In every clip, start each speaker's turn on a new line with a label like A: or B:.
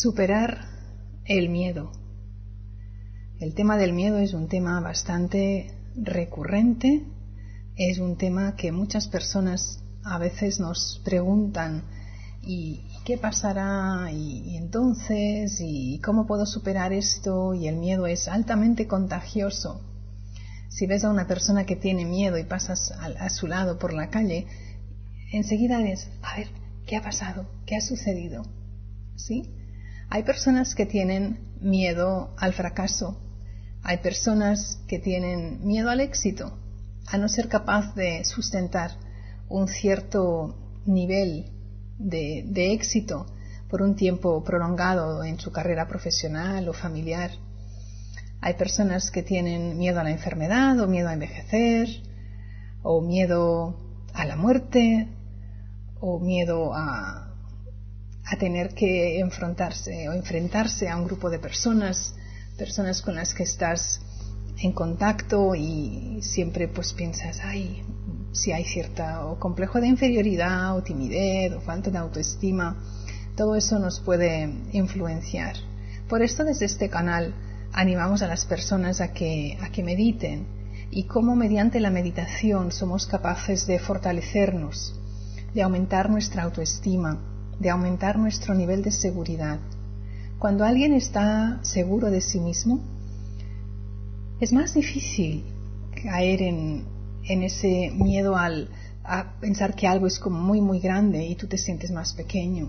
A: Superar el miedo. El tema del miedo es un tema bastante recurrente, es un tema que muchas personas a veces nos preguntan ¿y qué pasará? ¿Y entonces? ¿Y cómo puedo superar esto? Y el miedo es altamente contagioso. Si ves a una persona que tiene miedo y pasas a su lado por la calle, enseguida ves, a ver, ¿qué ha pasado? ¿Qué ha sucedido? ¿Sí? Hay personas que tienen miedo al fracaso. Hay personas que tienen miedo al éxito, a no ser capaz de sustentar un cierto nivel de éxito por un tiempo prolongado en su carrera profesional o familiar. Hay personas que tienen miedo a la enfermedad o miedo a envejecer o miedo a la muerte o miedo a tener que enfrentarse a un grupo de personas con las que estás en contacto y siempre pues piensas, si hay cierto complejo de inferioridad o timidez o falta de autoestima, todo eso nos puede influenciar. Por esto desde este canal animamos a las personas a que mediten y cómo mediante la meditación somos capaces de fortalecernos, de aumentar nuestra autoestima, de aumentar nuestro nivel de seguridad. Cuando alguien está seguro de sí mismo, es más difícil caer en ese miedo a pensar que algo es como muy muy grande y tú te sientes más pequeño.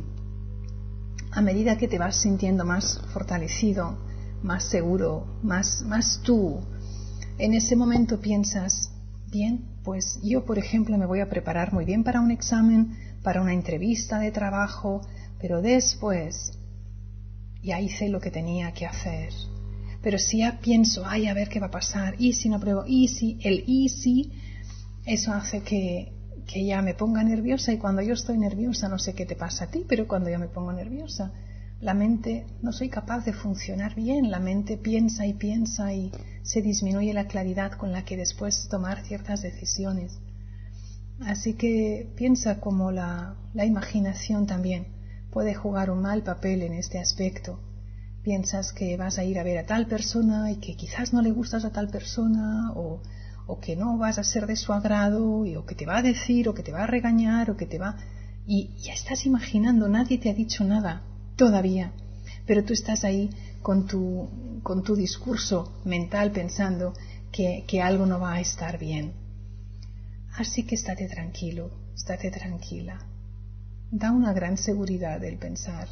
A: A medida que te vas sintiendo más fortalecido, más seguro, más tú, en ese momento piensas, bien, pues yo por ejemplo me voy a preparar muy bien para un examen, para una entrevista de trabajo, pero después ya hice lo que tenía que hacer. Pero si ya pienso, a ver qué va a pasar, y si no pruebo, y si, eso hace que ya me ponga nerviosa, y cuando yo estoy nerviosa, no sé qué te pasa a ti, pero cuando yo me pongo nerviosa, la mente, no soy capaz de funcionar bien, la mente piensa y se disminuye la claridad con la que después tomar ciertas decisiones. Así que piensa cómo la imaginación también puede jugar un mal papel en este aspecto. Piensas que vas a ir a ver a tal persona y que quizás no le gustas a tal persona o que no vas a ser de su agrado o que te va a decir o que te va a regañar o que te va... Y ya estás imaginando, nadie te ha dicho nada todavía, pero tú estás ahí con tu discurso mental pensando que algo no va a estar bien. Así que estate tranquilo, estate tranquila. Da una gran seguridad el pensar,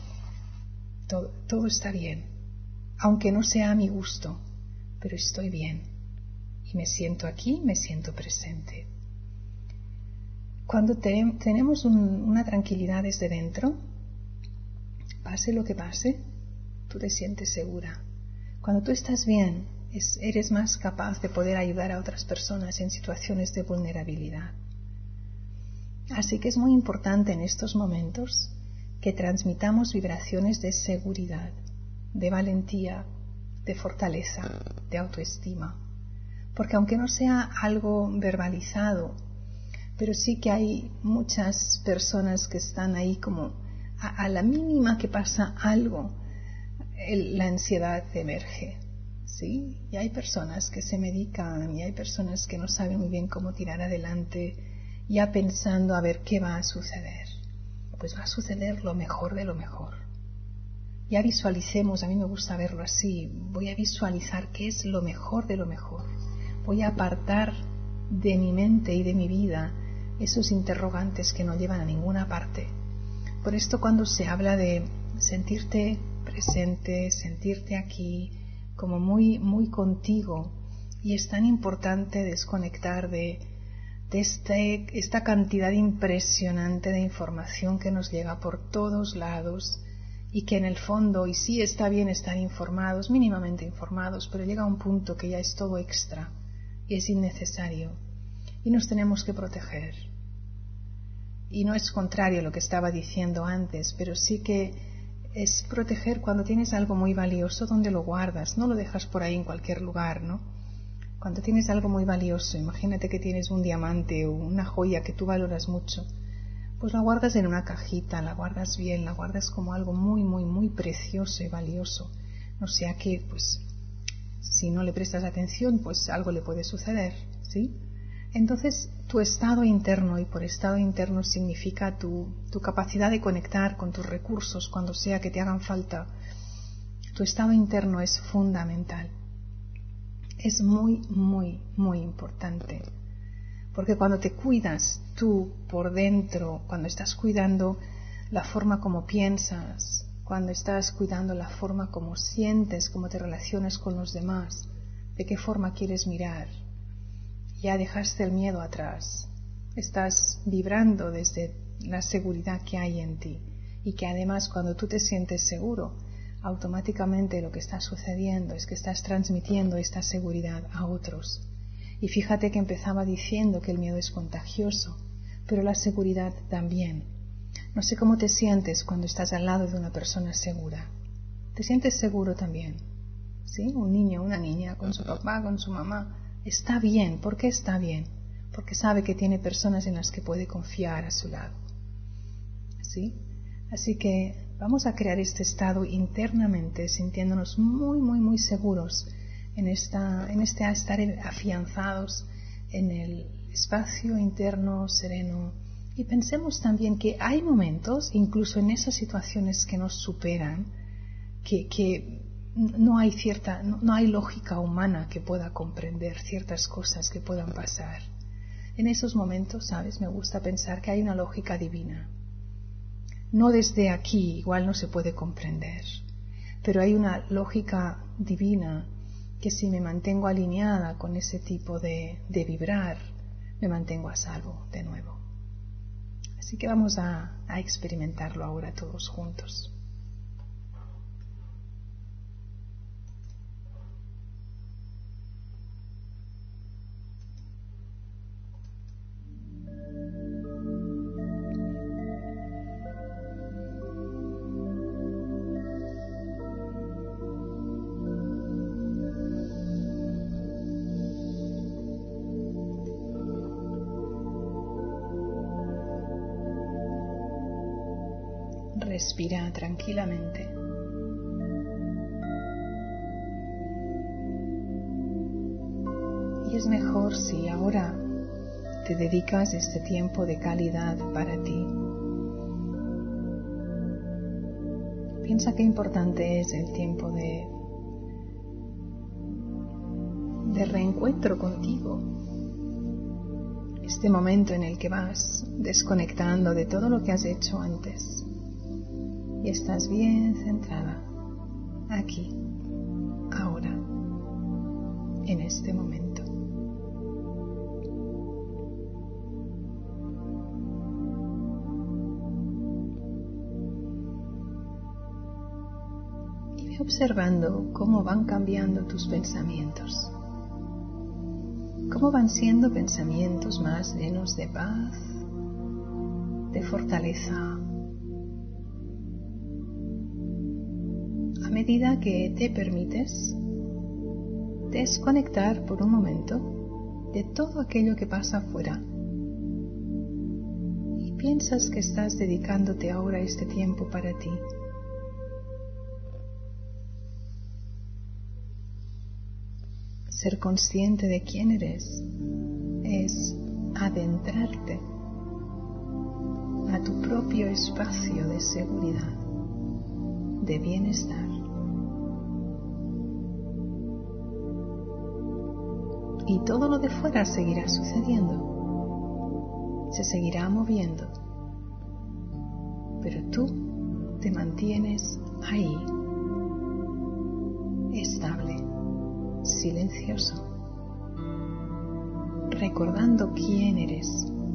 A: todo está bien, aunque no sea a mi gusto, pero estoy bien y me siento aquí, me siento presente. Cuando tenemos una tranquilidad desde dentro, pase lo que pase, tú te sientes segura. Cuando tú estás bien, eres más capaz de poder ayudar a otras personas en situaciones de vulnerabilidad. Así que es muy importante en estos momentos que transmitamos vibraciones de seguridad, de valentía, de fortaleza, de autoestima. Porque aunque no sea algo verbalizado, pero sí que hay muchas personas que están ahí como a la mínima que pasa algo, la ansiedad emerge. ¿Sí? Y hay personas que se medican y hay personas que no saben muy bien cómo tirar adelante, ya pensando a ver qué va a suceder. Pues va a suceder lo mejor de lo mejor. Ya visualicemos, a mí me gusta verlo así, voy a visualizar qué es lo mejor de lo mejor. Voy a apartar de mi mente y de mi vida esos interrogantes que no llevan a ninguna parte. Por esto cuando se habla de sentirte presente, sentirte aquí, como muy, muy contigo, y es tan importante desconectar de esta cantidad impresionante de información que nos llega por todos lados y que en el fondo, y sí está bien estar informados, mínimamente informados, pero llega a un punto que ya es todo extra y es innecesario y nos tenemos que proteger. Y no es contrario a lo que estaba diciendo antes, pero sí que es proteger cuando tienes algo muy valioso, donde lo guardas, no lo dejas por ahí en cualquier lugar, ¿no? Cuando tienes algo muy valioso, imagínate que tienes un diamante o una joya que tú valoras mucho, pues la guardas en una cajita, la guardas bien, la guardas como algo muy, muy, muy precioso y valioso. No sea que, pues, si no le prestas atención, pues algo le puede suceder, ¿sí? Entonces, tu estado interno, y por estado interno significa tu capacidad de conectar con tus recursos cuando sea que te hagan falta, tu estado interno es fundamental. Es muy, muy, muy importante. Porque cuando te cuidas tú por dentro, cuando estás cuidando la forma como piensas, cuando estás cuidando la forma como sientes, cómo te relacionas con los demás, de qué forma quieres mirar, ya dejaste el miedo atrás, estás vibrando desde la seguridad que hay en ti y que además cuando tú te sientes seguro, automáticamente lo que está sucediendo es que estás transmitiendo esta seguridad a otros. Y fíjate que empezaba diciendo que el miedo es contagioso, pero la seguridad también. No sé cómo te sientes cuando estás al lado de una persona segura. ¿Te sientes seguro también? ¿Sí? Un niño, una niña, con su papá, con su mamá. Está bien. ¿Por qué está bien? Porque sabe que tiene personas en las que puede confiar a su lado. ¿Sí? Así que vamos a crear este estado internamente, sintiéndonos muy, muy, muy seguros en este estar afianzados en el espacio interno sereno. Y pensemos también que hay momentos, incluso en esas situaciones que nos superan, que no hay lógica humana que pueda comprender ciertas cosas que puedan pasar. En esos momentos, ¿sabes? Me gusta pensar que hay una lógica divina. No desde aquí, igual no se puede comprender, pero hay una lógica divina que si me mantengo alineada con ese tipo de vibrar, me mantengo a salvo de nuevo. Así que vamos a experimentarlo ahora todos juntos. Respira tranquilamente. Y es mejor si ahora te dedicas este tiempo de calidad para ti. Piensa qué importante es el tiempo de reencuentro contigo. Este momento en el que vas desconectando de todo lo que has hecho antes. Y estás bien centrada aquí, ahora, en este momento. Y ve observando cómo van cambiando tus pensamientos. Cómo van siendo pensamientos más llenos de paz, de fortaleza. A medida que te permites desconectar por un momento de todo aquello que pasa afuera y piensas que estás dedicándote ahora este tiempo para ti. Ser consciente de quién eres es adentrarte a tu propio espacio de seguridad, de bienestar. Y todo lo de fuera seguirá sucediendo, se seguirá moviendo, pero tú te mantienes ahí, estable, silencioso, recordando quién eres.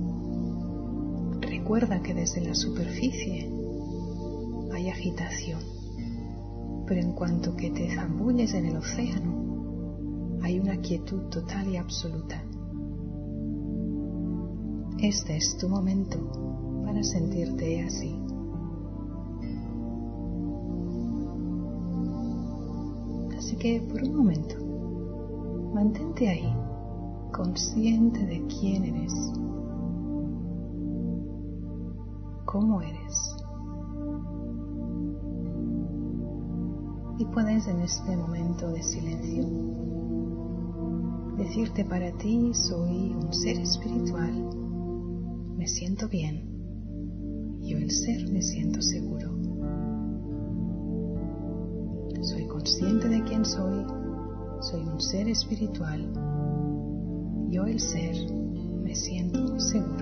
A: Recuerda que desde la superficie hay agitación, pero en cuanto que te zambulles en el océano, hay una quietud total y absoluta. Este es tu momento para sentirte así. Así que por un momento, mantente ahí, consciente de quién eres. cómo eres. Y puedes en este momento de silencio decirte para ti: soy un ser espiritual, me siento bien, yo el ser me siento seguro. Soy consciente de quién soy un ser espiritual, yo el ser me siento seguro.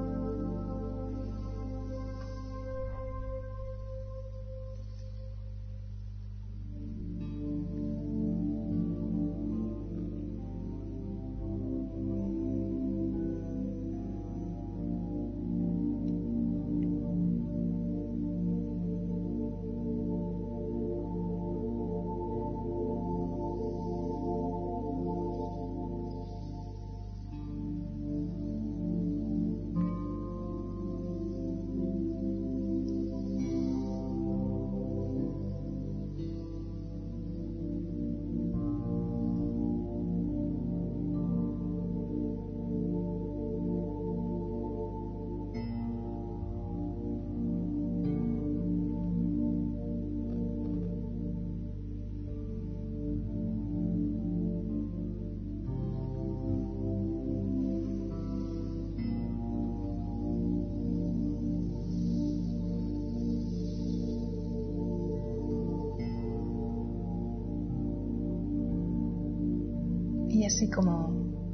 A: Y así como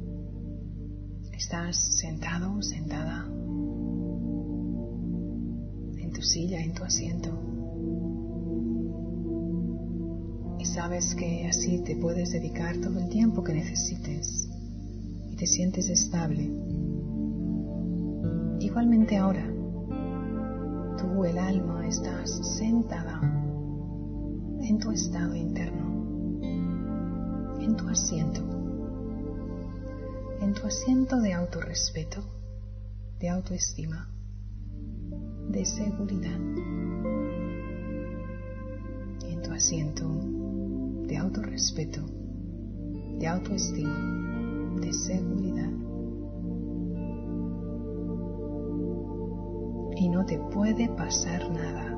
A: estás sentado o sentada en tu silla, en tu asiento, y sabes que así te puedes dedicar todo el tiempo que necesites y te sientes estable, igualmente ahora tú, el alma, estás sentada en tu estado interno, en tu asiento de autorrespeto, de autoestima, de seguridad, en tu asiento de autorrespeto, de autoestima, de seguridad. Y no te puede pasar nada.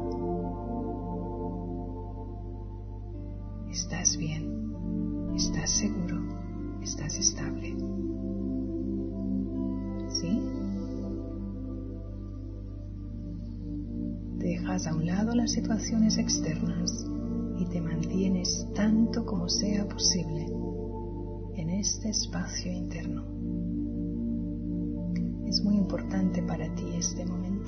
A: Estás bien, estás seguro, estás estable. ¿Sí? Dejas a un lado las situaciones externas y te mantienes tanto como sea posible en este espacio interno. Es muy importante para ti este momento.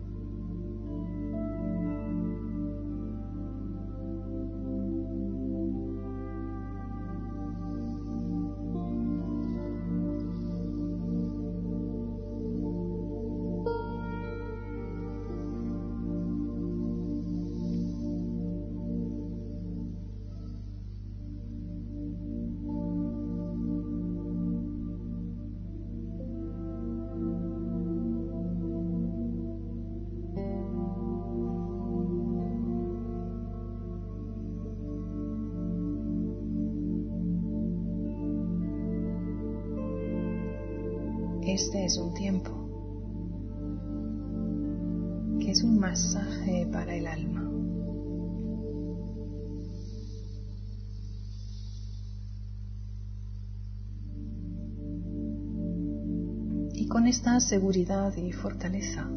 A: Este es un tiempo que es un masaje para el alma. Y con esta seguridad y fortaleza,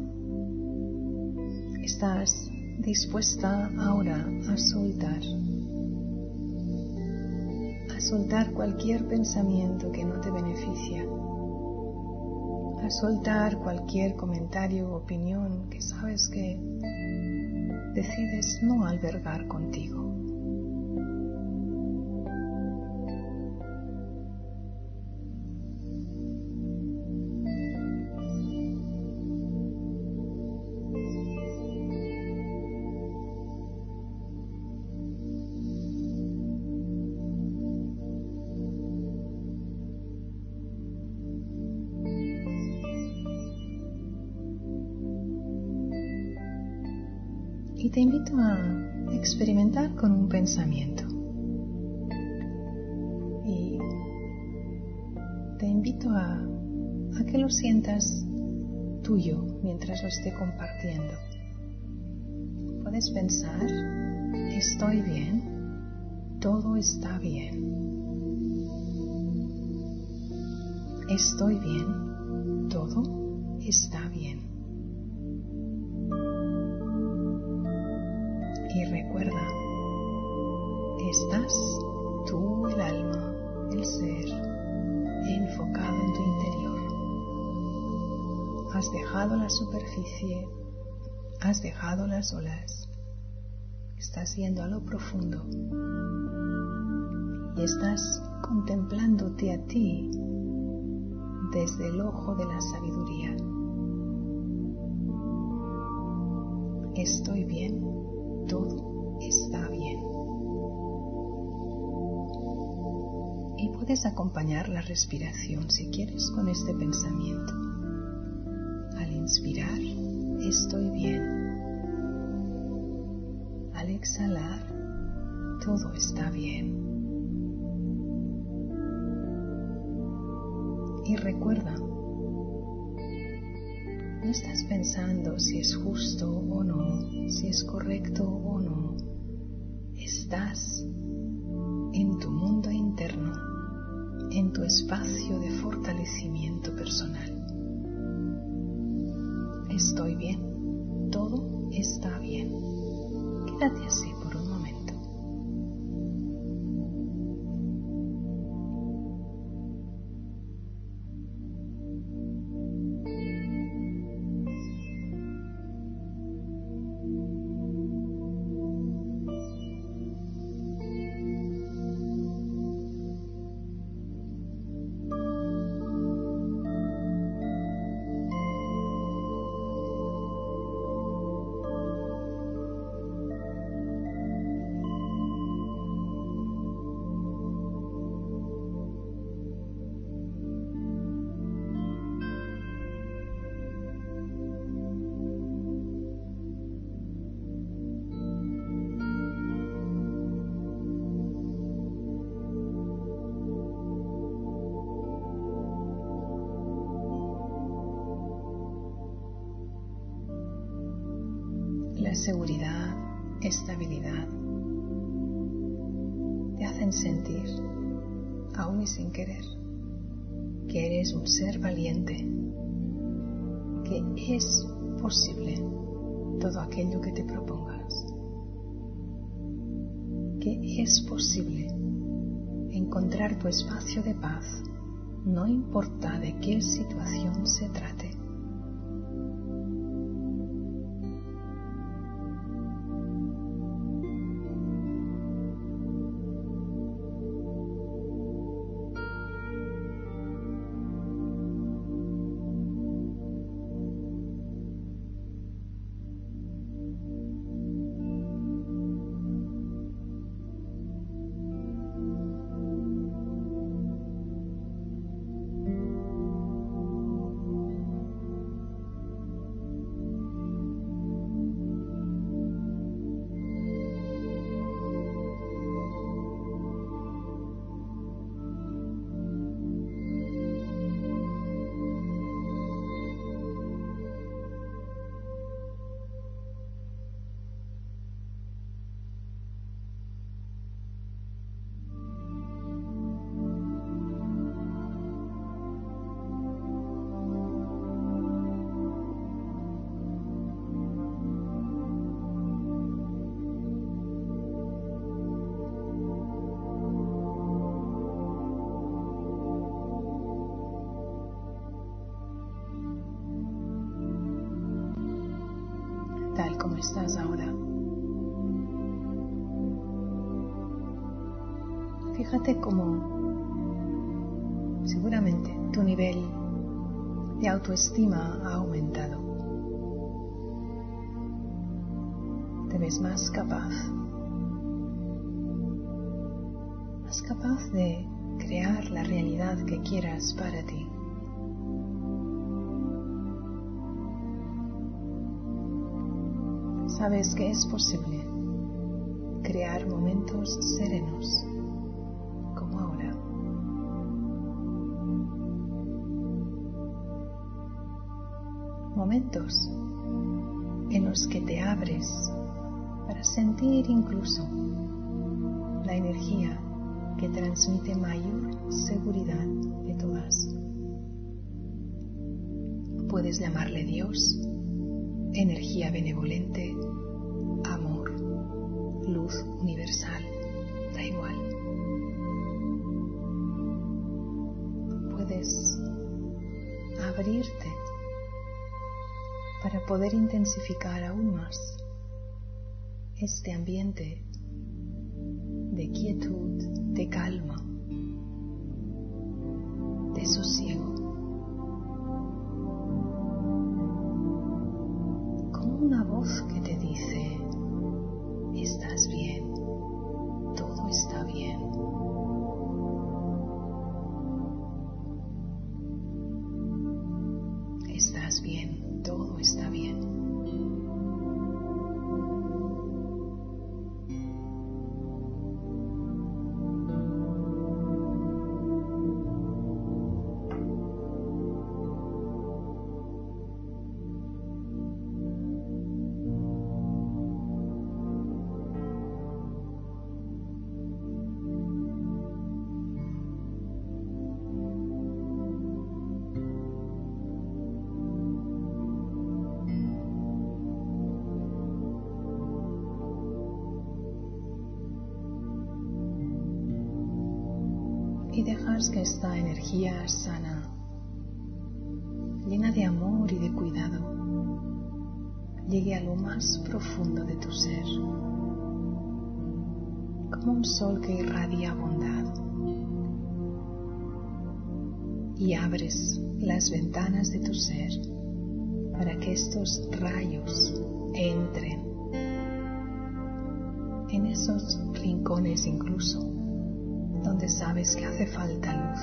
A: estás dispuesta ahora a soltar cualquier pensamiento que no te beneficia, a soltar cualquier comentario o opinión que sabes que decides no albergar contigo. Y te invito a experimentar con un pensamiento. Y te invito a que lo sientas tuyo mientras lo esté compartiendo. Puedes pensar, estoy bien, todo está bien. Estoy bien, todo está bien. Y recuerda, estás tú, el alma, el ser, enfocado en tu interior. Has dejado la superficie, has dejado las olas, estás yendo a lo profundo y estás contemplándote a ti desde el ojo de la sabiduría. Estoy bien, todo está bien. Y puedes acompañar la respiración si quieres con este pensamiento. Al inspirar, estoy bien. Al exhalar, todo está bien. Y recuerda, no estás pensando si es justo o no, si es correcto o no. Estás en tu mundo interno, en tu espacio de fortalecimiento personal. Estoy bien, todo está bien. Quédate así por un momento. La seguridad, estabilidad, te hacen sentir, aún y sin querer, que eres un ser valiente, que es posible todo aquello que te propongas, que es posible encontrar tu espacio de paz, no importa de qué situación se trate. Tal como estás ahora. Fíjate cómo seguramente tu nivel de autoestima ha aumentado. Te ves más capaz de crear la realidad que quieras para ti. Sabes que es posible crear momentos serenos como ahora. momentos en los que te abres para sentir incluso la energía que transmite mayor seguridad de todas. Puedes llamarle Dios, energía benevolente, amor, luz universal, da igual. Puedes abrirte para poder intensificar aún más este ambiente de quietud, de calma, de sosiego, como una voz que te dice: estás bien, todo está bien. Estás bien, todo está bien. Y dejas que esta energía sana, llena de amor y de cuidado, llegue a lo más profundo de tu ser, como un sol que irradia bondad. Y abres las ventanas de tu ser para que estos rayos entren en esos rincones incluso donde sabes que hace falta luz,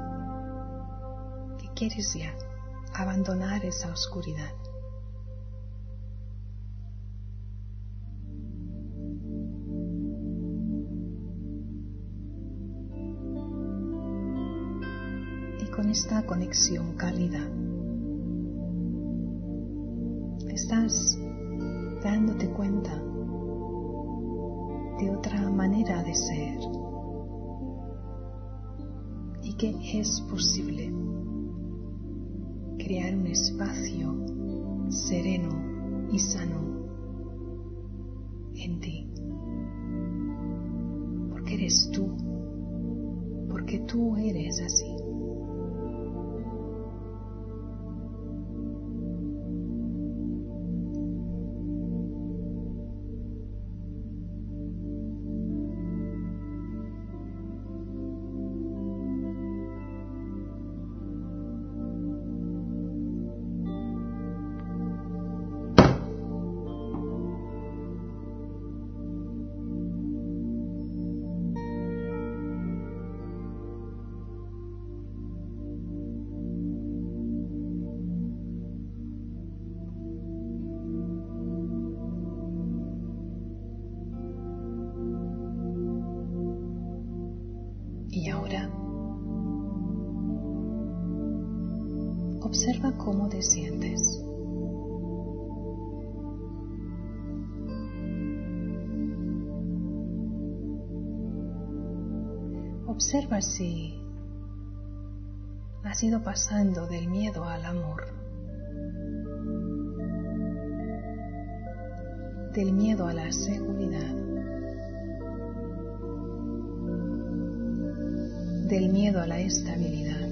A: que quieres ya abandonar esa oscuridad. Y con esta conexión cálida, estás dándote cuenta de otra manera de ser, y que es posible crear un espacio sereno y sano en ti, porque eres tú, porque tú eres así. Y ahora, observa cómo te sientes. Observa si has ido pasando del miedo al amor, del miedo a la seguridad, del miedo a la estabilidad.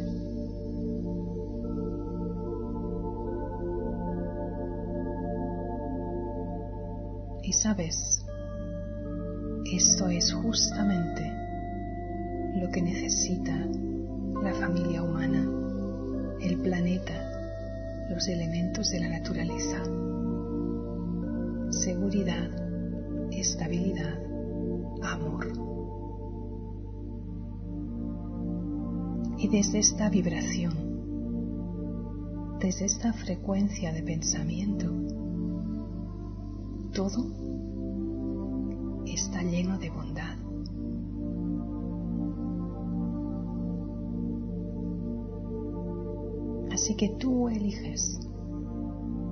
A: Y sabes, esto es justamente lo que necesita la familia humana, el planeta, los elementos de la naturaleza. Seguridad, estabilidad, amor. Y desde esta vibración, desde esta frecuencia de pensamiento, todo está lleno de bondad. Así que tú eliges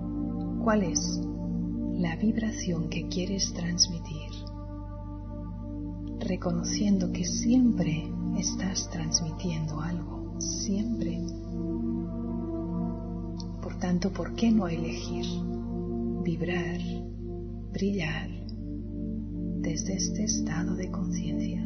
A: cuál es la vibración que quieres transmitir, reconociendo que siempre estás transmitiendo algo, siempre. Por tanto, ¿por qué no elegir vibrar, brillar desde este estado de conciencia?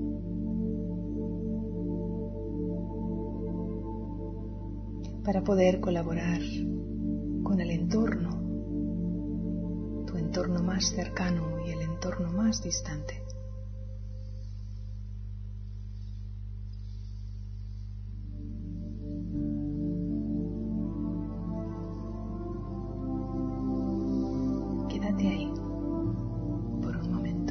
A: Para poder colaborar con el entorno, tu entorno más cercano y el entorno más distante. Quédate ahí por un momento.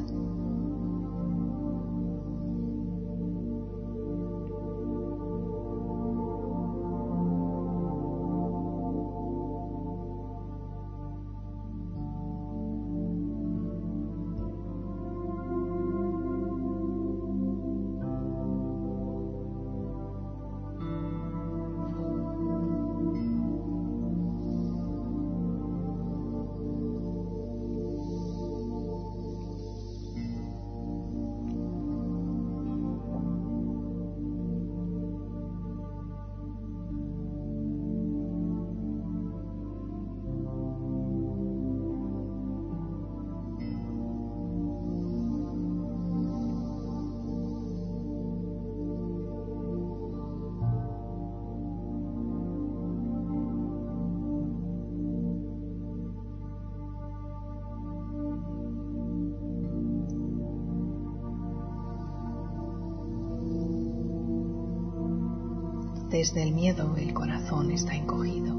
A: Desde el miedo el corazón está encogido.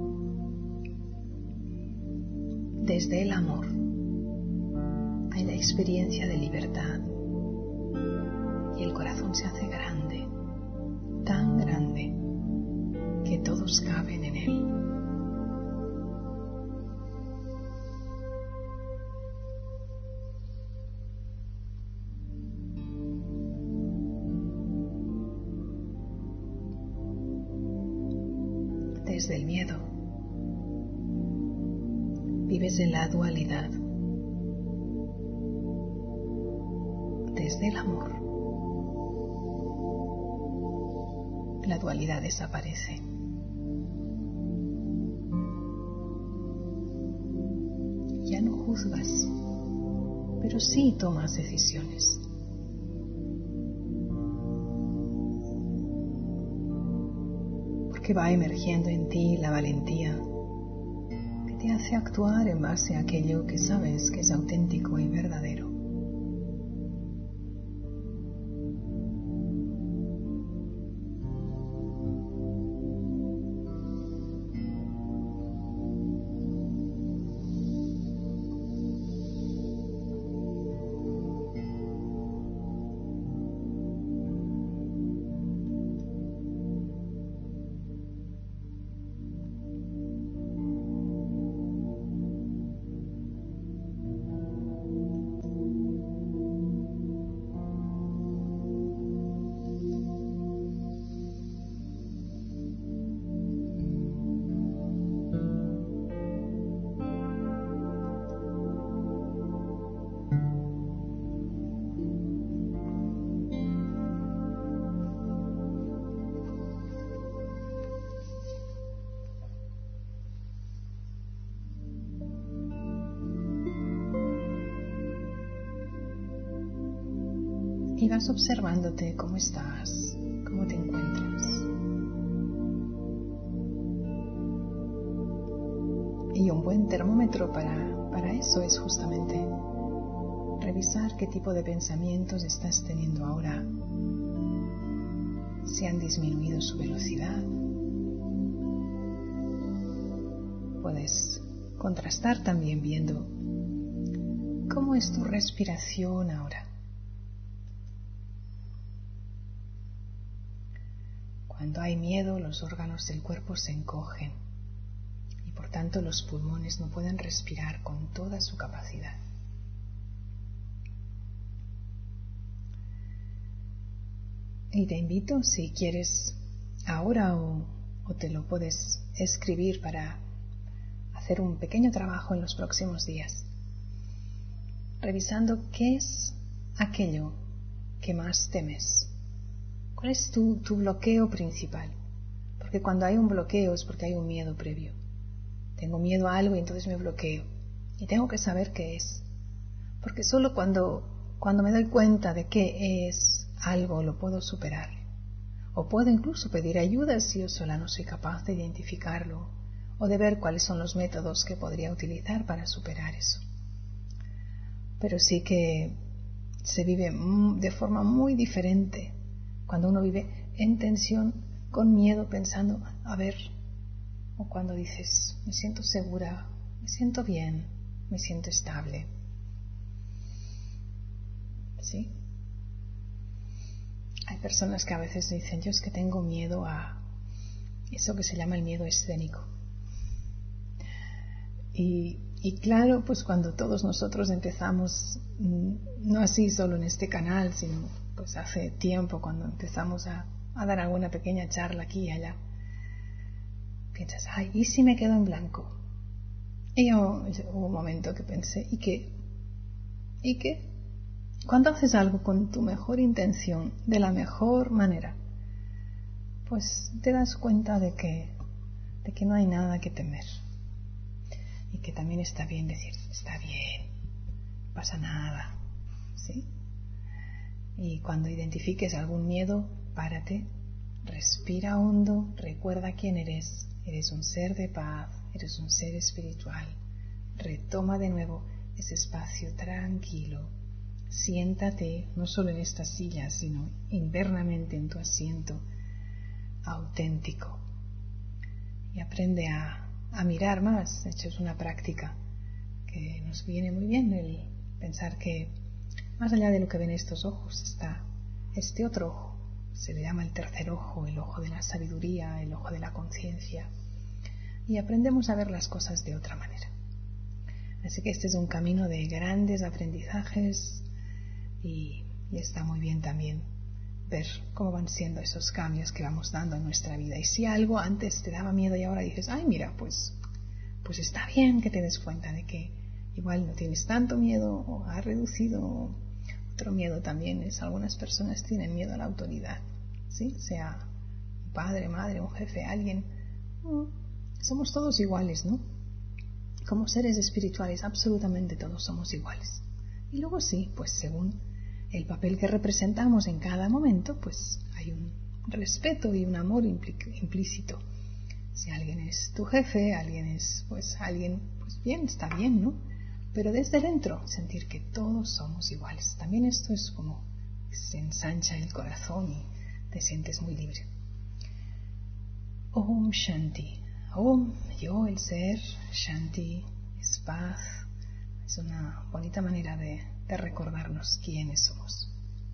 A: Desde el amor hay la experiencia de libertad y el corazón se hace grande, tan grande que todos caben en él. Desde el miedo vives en la dualidad. Desde el amor la dualidad desaparece. Ya no juzgas, pero sí tomas decisiones. Que va emergiendo en ti la valentía que te hace actuar en base a aquello que sabes que es auténtico y verdadero. Y vas observándote cómo estás, cómo te encuentras. Y un buen termómetro para eso es justamente revisar qué tipo de pensamientos estás teniendo ahora, si han disminuido su velocidad. Puedes contrastar también viendo cómo es tu respiración ahora. Cuando hay miedo, los órganos del cuerpo se encogen y por tanto los pulmones no pueden respirar con toda su capacidad. Y te invito, si quieres ahora o te lo puedes escribir para hacer un pequeño trabajo en los próximos días, revisando qué es aquello que más temes. ¿Cuál es tu bloqueo principal? Porque cuando hay un bloqueo es porque hay un miedo previo. Tengo miedo a algo y entonces me bloqueo. Y tengo que saber qué es. Porque solo cuando me doy cuenta de qué es algo lo puedo superar. O puedo incluso pedir ayuda si yo sola no soy capaz de identificarlo o de ver cuáles son los métodos que podría utilizar para superar eso. Pero sí que se vive de forma muy diferente cuando uno vive en tensión, con miedo, pensando, a ver, o cuando dices, me siento segura, me siento bien, me siento estable. ¿Sí? Hay personas que a veces dicen, yo es que tengo miedo a eso que se llama el miedo escénico. Y claro, pues cuando todos nosotros empezamos, no así solo en este canal, sino pues hace tiempo cuando empezamos a dar alguna pequeña charla aquí y allá, piensas, ay, ¿y si me quedo en blanco? Y yo, hubo un momento que pensé, ¿y qué? ¿Y qué? Cuando haces algo con tu mejor intención, de la mejor manera, pues te das cuenta de que no hay nada que temer. Y que también está bien decir, está bien, no pasa nada, ¿sí? Y cuando identifiques algún miedo, párate, respira hondo, recuerda quién eres. Eres un ser de paz, eres un ser espiritual. Retoma de nuevo ese espacio tranquilo. Siéntate, no solo en esta silla, sino internamente en tu asiento auténtico. Y aprende a mirar más. De hecho, es una práctica que nos viene muy bien, el pensar que más allá de lo que ven estos ojos está este otro ojo. Se le llama el tercer ojo, el ojo de la sabiduría, el ojo de la conciencia. Y aprendemos a ver las cosas de otra manera. Así que este es un camino de grandes aprendizajes y está muy bien también ver cómo van siendo esos cambios que vamos dando en nuestra vida. Y si algo antes te daba miedo y ahora dices, ay, mira, pues está bien que te des cuenta de que igual no tienes tanto miedo o has reducido. Otro miedo también es, algunas personas tienen miedo a la autoridad, ¿sí? Sea un padre, madre, un jefe, alguien. Somos todos iguales, ¿no? Como seres espirituales, absolutamente todos somos iguales. Y luego sí, pues según el papel que representamos en cada momento, pues hay un respeto y un amor implícito. Si alguien es tu jefe, alguien es, pues bien, está bien, ¿no? Pero desde dentro, sentir que todos somos iguales. También esto es como se ensancha el corazón y te sientes muy libre. Om Shanti. Om, yo, el ser, Shanti, es paz. Es una bonita manera de recordarnos quiénes somos.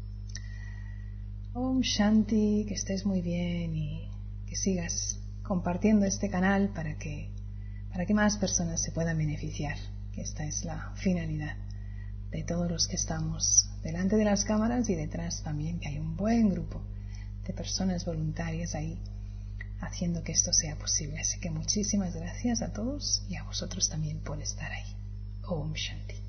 A: Om Shanti, que estés muy bien y que sigas compartiendo este canal para que más personas se puedan beneficiar, que esta es la finalidad de todos los que estamos delante de las cámaras y detrás también, que hay un buen grupo de personas voluntarias ahí haciendo que esto sea posible. Así que muchísimas gracias a todos y a vosotros también por estar ahí. Om Shanti.